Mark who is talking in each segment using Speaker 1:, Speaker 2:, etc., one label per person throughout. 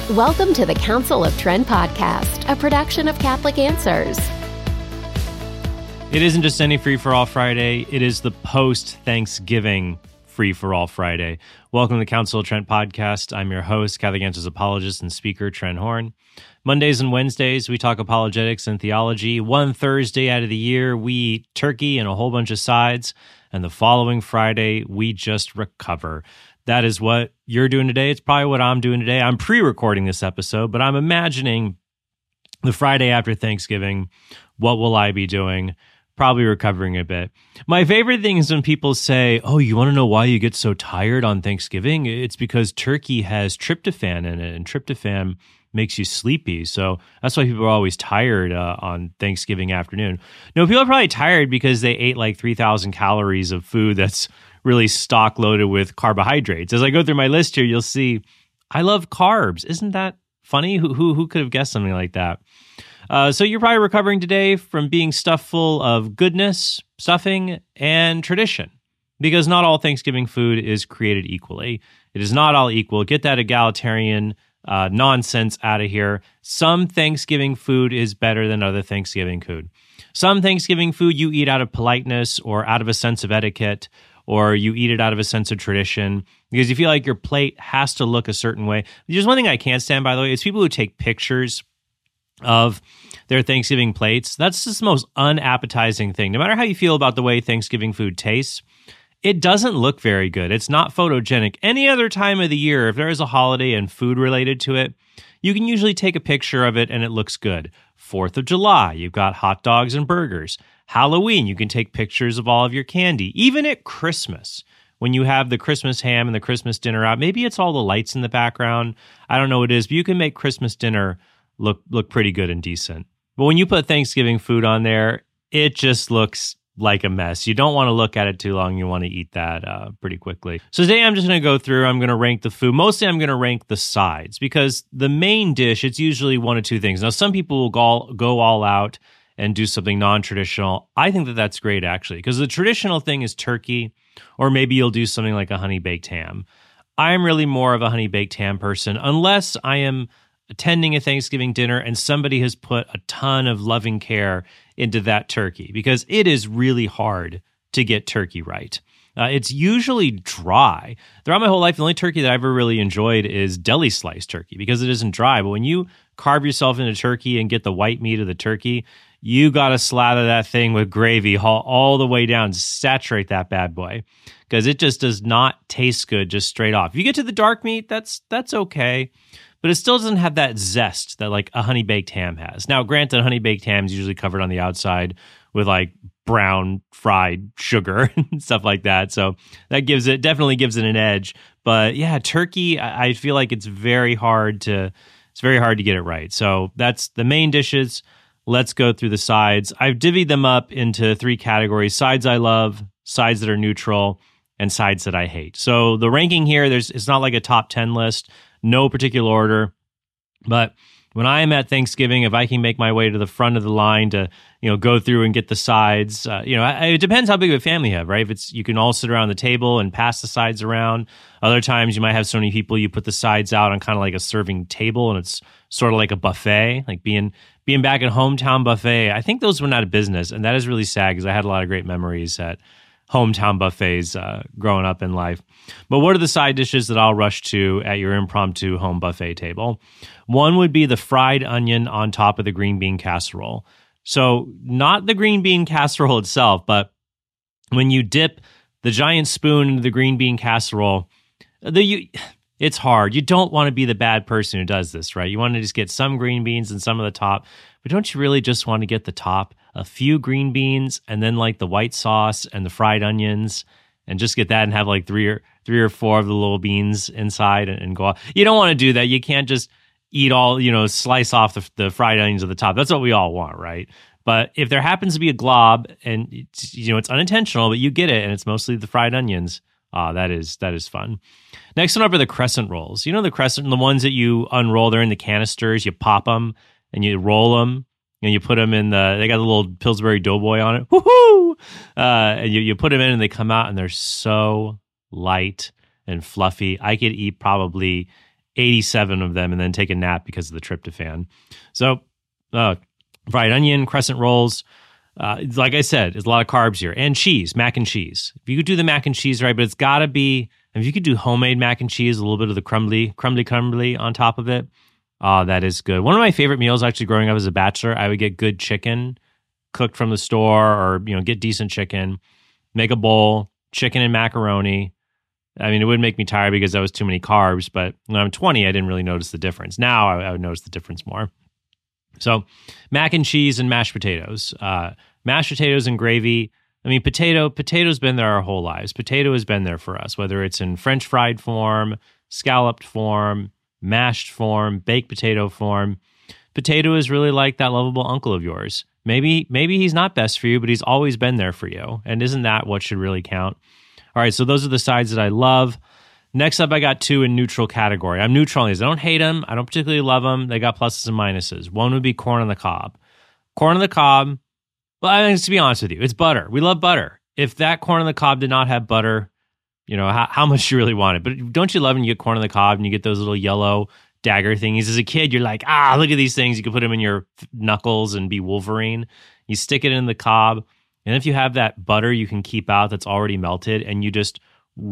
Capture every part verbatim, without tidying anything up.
Speaker 1: Welcome to the Council of Trent podcast, a production of Catholic Answers.
Speaker 2: It isn't just any Free-for-All Friday, it is the post-Thanksgiving Free-for-All Friday. Welcome to the Council of Trent podcast. I'm your host, Catholic Answers apologist and speaker, Trent Horn. Mondays and Wednesdays, we talk apologetics and theology. One Thursday out of the year, we eat turkey and a whole bunch of sides. And the following Friday, we just recover. That is what you're doing today. It's probably what I'm doing today. I'm pre-recording this episode, but I'm imagining the Friday after Thanksgiving, what will I be doing? Probably recovering a bit. My favorite thing is when people say, oh, you want to know why you get so tired on Thanksgiving? It's because turkey has tryptophan in it, and tryptophan makes you sleepy. So that's why people are always tired uh, on Thanksgiving afternoon. No, people are probably tired because they ate like three thousand calories of food that's really stock loaded with carbohydrates. As I go through my list here, you'll see I love carbs. Isn't that funny? Who who who could have guessed something like that? Uh, so you're probably recovering today from being stuffed full of goodness, stuffing, and tradition, because not all Thanksgiving food is created equally. It is not all equal. Get that egalitarian uh, nonsense out of here. Some Thanksgiving food is better than other Thanksgiving food. Some Thanksgiving food you eat out of politeness or out of a sense of etiquette, or you eat it out of a sense of tradition because you feel like your plate has to look a certain way. There's one thing I can't stand, by the way, is people who take pictures of their Thanksgiving plates. That's just the most unappetizing thing. No matter how you feel about the way Thanksgiving food tastes, it doesn't look very good. It's not photogenic. Any other time of the year, if there is a holiday and food related to it, you can usually take a picture of it and it looks good. Fourth of July, you've got hot dogs and burgers. Halloween, you can take pictures of all of your candy. Even at Christmas, when you have the Christmas ham and the Christmas dinner out, maybe it's all the lights in the background. I don't know what it is, but you can make Christmas dinner look look pretty good and decent. But when you put Thanksgiving food on there, it just looks like a mess. You don't want to look at it too long. You want to eat that uh, pretty quickly. So today I'm just going to go through, I'm going to rank the food. Mostly I'm going to rank the sides because the main dish, it's usually one of two things. Now, some people will go, go all out and do something non-traditional. I think that that's great, actually, because the traditional thing is turkey, or maybe you'll do something like a honey-baked ham. I'm really more of a honey-baked ham person, unless I am attending a Thanksgiving dinner and somebody has put a ton of loving care into that turkey, because it is really hard to get turkey right. Uh, it's usually dry. Throughout my whole life, the only turkey that I ever really enjoyed is deli sliced turkey because it isn't dry. But when you carve yourself into turkey and get the white meat of the turkey, you got to slather that thing with gravy all, all the way down, saturate that bad boy, because it just does not taste good just straight off. If you get to the dark meat, that's that's okay. But it still doesn't have that zest that like a honey-baked ham has. Now, granted, honey-baked ham is usually covered on the outside with like brown fried sugar and stuff like that. So that gives it, definitely gives it an edge. But yeah, turkey, I, I feel like it's very hard to, it's very hard to get it right. So that's the main dishes. Let's go through the sides. I've divvied them up into three categories: sides I love, sides that are neutral, and sides that I hate. So the ranking here, there's it's not like a top ten list. No particular order, but when I am at Thanksgiving, if I can make my way to the front of the line to, you know, go through and get the sides, uh, you know, I, it depends how big of a family you have, right? If it's, you can all sit around the table and pass the sides around. Other times you might have so many people, you put the sides out on kind of like a serving table, and it's sort of like a buffet, like being being back at Hometown Buffet. I think those went out of business, and that is really sad because I had a lot of great memories at hometown buffets uh, growing up in life. But what are the side dishes that I'll rush to at your impromptu home buffet table? One would be the fried onion on top of the green bean casserole. So not the green bean casserole itself, but when you dip the giant spoon into the green bean casserole, the you, it's hard. You don't want to be the bad person who does this, right? You want to just get some green beans and some of the top, but don't you really just want to get the top? A few green beans, and then like the white sauce and the fried onions, and just get that and have like three or three or four of the little beans inside and, and go off. You don't want to do that. You can't just eat all, you know, slice off the, the fried onions at the top. That's what we all want, right? But if there happens to be a glob and it's, you know, it's unintentional, but you get it and it's mostly the fried onions, ah, that is that is fun. Next one up are the crescent rolls. You know the crescent, the ones that you unroll, they're in the canisters, you pop them and you roll them. And you put them in the, they got a little Pillsbury Doughboy on it. Woohoo! Uh, and you, you put them in and they come out and they're so light and fluffy. I could eat probably eighty-seven of them and then take a nap because of the tryptophan. So, uh, fried onion, crescent rolls. Uh, like I said, there's a lot of carbs here. And cheese, mac and cheese. If you could do the mac and cheese right, but it's got to be, if you could do homemade mac and cheese, a little bit of the crumbly, crumbly, crumbly on top of it, oh, that is good. One of my favorite meals actually growing up as a bachelor, I would get good chicken cooked from the store or, you know, get decent chicken, make a bowl, chicken and macaroni. I mean, it would make me tired because that was too many carbs, but when I'm twenty, I didn't really notice the difference. Now I, I would notice the difference more. So mac and cheese and mashed potatoes. Uh, mashed potatoes and gravy. I mean, potato, potato's been there our whole lives. Potato has been there for us, whether it's in French fried form, scalloped form, mashed form, baked potato form. Potato is really like that lovable uncle of yours. Maybe, maybe he's not best for you, but he's always been there for you. And isn't that what should really count? All right, so those are the sides that I love. Next up, I got two in neutral category. I'm neutral on these. I don't hate them. I don't particularly love them. They got pluses and minuses. One would be corn on the cob. Corn on the cob, well, I mean, to be honest with you, it's butter. We love butter. If that corn on the cob did not have butter, you know, how, how much you really want it. But don't you love when you get corn on the cob and you get those little yellow dagger thingies? As a kid, you're like, ah, look at these things. You can put them in your knuckles and be Wolverine. You stick it in the cob. And if you have that butter you can keep out that's already melted and you just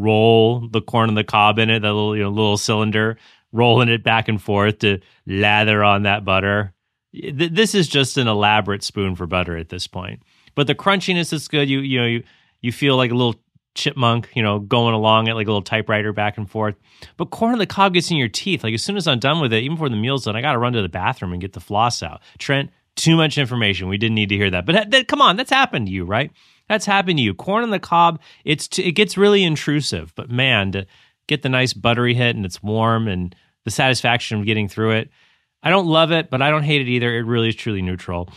Speaker 2: roll the corn on the cob in it, that little, you know, little cylinder, rolling it back and forth to lather on that butter. This is just an elaborate spoon for butter at this point. But the crunchiness is good. You you know you you feel like a little chipmunk, you know, going along it like a little typewriter back and forth. But corn on the cob gets in your teeth. Like as soon as I'm done with it, even before the meal's done, I got to run to the bathroom and get the floss out. Trent, too much information. We didn't need to hear that. But that, that, come on, that's happened to you, right? That's happened to you. Corn on the cob, it's t- it gets really intrusive. But man, to get the nice buttery hit and it's warm and the satisfaction of getting through it. I don't love it, but I don't hate it either. It really is truly neutral.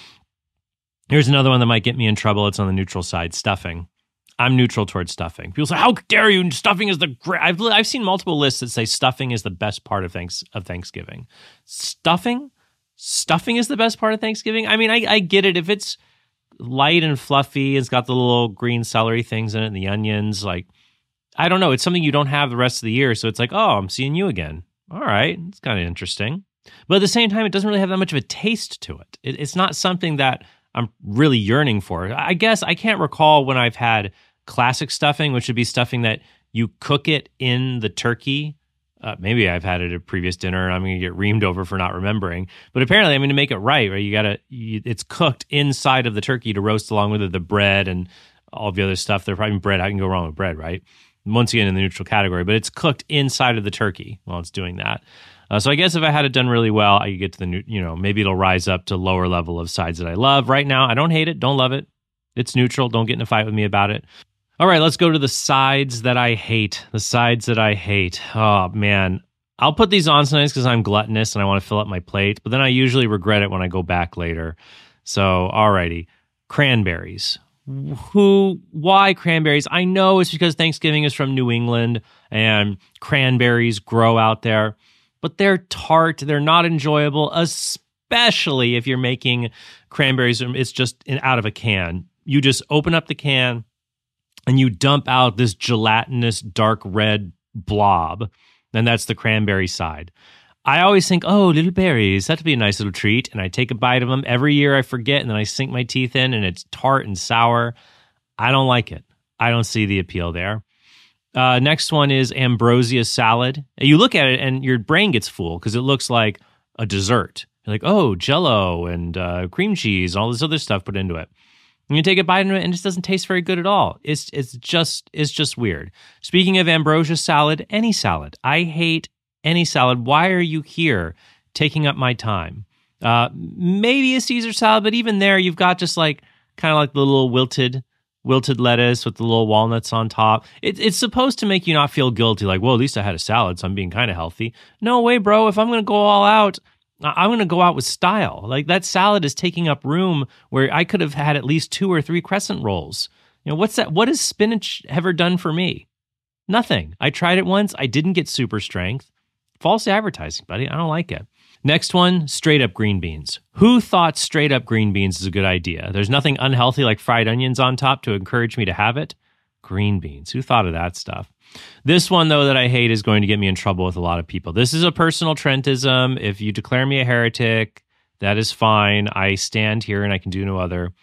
Speaker 2: Here's another one that might get me in trouble. It's on the neutral side, stuffing. I'm neutral towards stuffing. People say, how dare you? Stuffing is the great. I've, I've seen multiple lists that say stuffing is the best part of, thanks, of Thanksgiving. Stuffing? Stuffing is the best part of Thanksgiving? I mean, I, I get it. If it's light and fluffy, it's got the little green celery things in it and the onions. Like, I don't know. It's something you don't have the rest of the year. So it's like, oh, I'm seeing you again. All right. It's kind of interesting. But at the same time, it doesn't really have that much of a taste to it. it. It's not something that I'm really yearning for. I guess I can't recall when I've had classic stuffing, which would be stuffing that you cook it in the turkey. Uh, maybe I've had it at a previous dinner and I'm going to get reamed over for not remembering. But apparently, I mean, to make it right, right, you got to, it's cooked inside of the turkey to roast along with it, the bread and all the other stuff. There's probably bread. How can go wrong with bread, right? Once again, in the neutral category, but it's cooked inside of the turkey while it's doing that. Uh, so I guess if I had it done really well, I could get to the new, you know, maybe it'll rise up to lower level of sides that I love. Right now, I don't hate it, don't love it. It's neutral. Don't get in a fight with me about it. All right, let's go to the sides that I hate. The sides that I hate. Oh, man. I'll put these on sometimes because I'm gluttonous and I want to fill up my plate, but then I usually regret it when I go back later. So, all righty. Cranberries. Who, why cranberries? I know it's because Thanksgiving is from New England and cranberries grow out there. But they're tart, they're not enjoyable, especially if you're making cranberries, it's just in, out of a can. You just open up the can and you dump out this gelatinous dark red blob, and that's the cranberry side. I always think, oh, little berries, that'd be a nice little treat, and I take a bite of them. Every year I forget, and then I sink my teeth in, and it's tart and sour. I don't like it. I don't see the appeal there. Uh, next one is ambrosia salad. You look at it and your brain gets full because it looks like a dessert. You're like, oh, Jell-O and uh, cream cheese, all this other stuff put into it. And you take a bite of it and it just doesn't taste very good at all. It's it's just it's just weird. Speaking of ambrosia salad, any salad. I hate any salad. Why are you here taking up my time? Uh, maybe a Caesar salad, but even there, you've got just like kind of like the little wilted. wilted lettuce with the little walnuts on top. It, it's supposed to make you not feel guilty, like, well, at least I had a salad, so I'm being kind of healthy. No way, bro. If I'm going to go all out, I'm going to go out with style. Like, that salad is taking up room where I could have had at least two or three crescent rolls. You know, what's that? What has spinach ever done for me? Nothing. I tried it once. I didn't get super strength. False advertising, buddy. I don't like it. Next one, straight up green beans. Who thought straight up green beans is a good idea? There's nothing unhealthy like fried onions on top to encourage me to have it. Green beans. Who thought of that stuff? This one, though, that I hate is going to get me in trouble with a lot of people. This is a personal Trentism. If you declare me a heretic, that is fine. I stand here and I can do no other.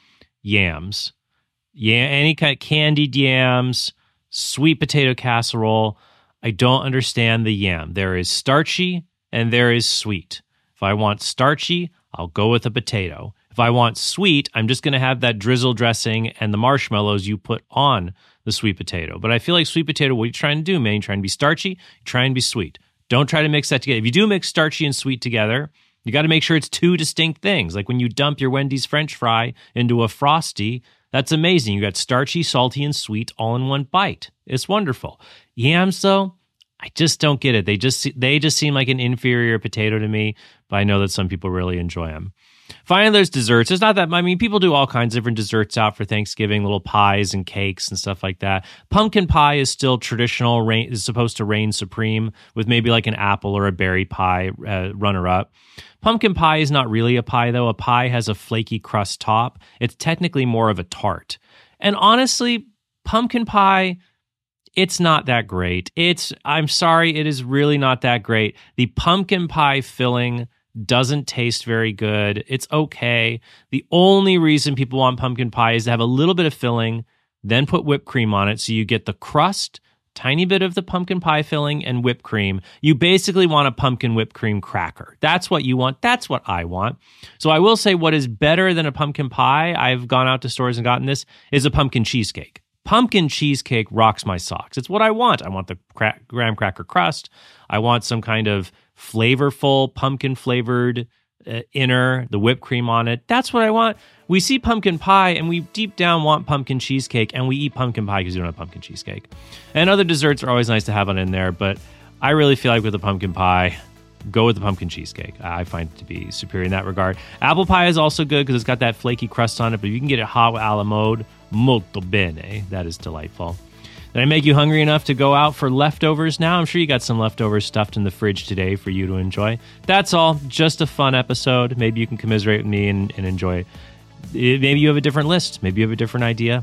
Speaker 2: Yams. Yeah, any kind of candied yams, sweet potato casserole. I don't understand the yam. There is starchy and there is sweet. If I want starchy, I'll go with a potato. If I want sweet, I'm just going to have that drizzle dressing and the marshmallows you put on the sweet potato. But I feel like sweet potato, what are you trying to do, man? You're trying to be starchy, you're trying to be sweet. Don't try to mix that together. If you do mix starchy and sweet together, you got to make sure it's two distinct things. Like when you dump your Wendy's French fry into a Frosty, that's amazing. You got starchy, salty, and sweet all in one bite. It's wonderful. Yams, though, I just don't get it. They just they just seem like an inferior potato to me, but I know that some people really enjoy them. Finally, there's desserts. There's not that, I mean, people do all kinds of different desserts out for Thanksgiving, little pies and cakes and stuff like that. Pumpkin pie is still traditional, reign, is supposed to reign supreme with maybe like an apple or a berry pie uh, runner-up. Pumpkin pie is not really a pie, though. A pie has a flaky crust top. It's technically more of a tart. And honestly, pumpkin pie, it's not that great. It's, I'm sorry, it is really not that great. The pumpkin pie filling doesn't taste very good. It's okay. The only reason people want pumpkin pie is to have a little bit of filling, then put whipped cream on it. So you get the crust, tiny bit of the pumpkin pie filling, and whipped cream. You basically want a pumpkin whipped cream cracker. That's what you want. That's what I want. So I will say what is better than a pumpkin pie, I've gone out to stores and gotten this, is a pumpkin cheesecake. Pumpkin cheesecake rocks my socks. It's what I want. I want the cra- graham cracker crust. I want some kind of flavorful, pumpkin-flavored uh, inner, the whipped cream on it. That's what I want. We see pumpkin pie, and we deep down want pumpkin cheesecake, and we eat pumpkin pie because we don't have pumpkin cheesecake. And other desserts are always nice to have on in there, but I really feel like with the pumpkin pie, go with the pumpkin cheesecake. I find it to be superior in that regard. Apple pie is also good because it's got that flaky crust on it, but if you can get it hot with a la mode, molto bene. That is delightful. Did I make you hungry enough to go out for leftovers now? I'm sure you got some leftovers stuffed in the fridge today for you to enjoy. That's all. Just a fun episode. Maybe you can commiserate with me and, and enjoy it. Maybe you have a different list. Maybe you have a different idea.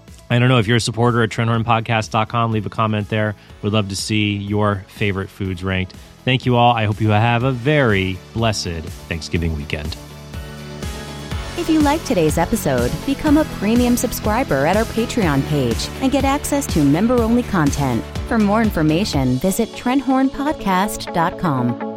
Speaker 2: I don't know. If you're a supporter at trent horn podcast dot com, leave a comment there. We'd love to see your favorite foods ranked. Thank you all. I hope you have a very blessed Thanksgiving weekend.
Speaker 3: If you like today's episode, become a premium subscriber at our Patreon page and get access to member-only content. For more information, visit trent horn podcast dot com.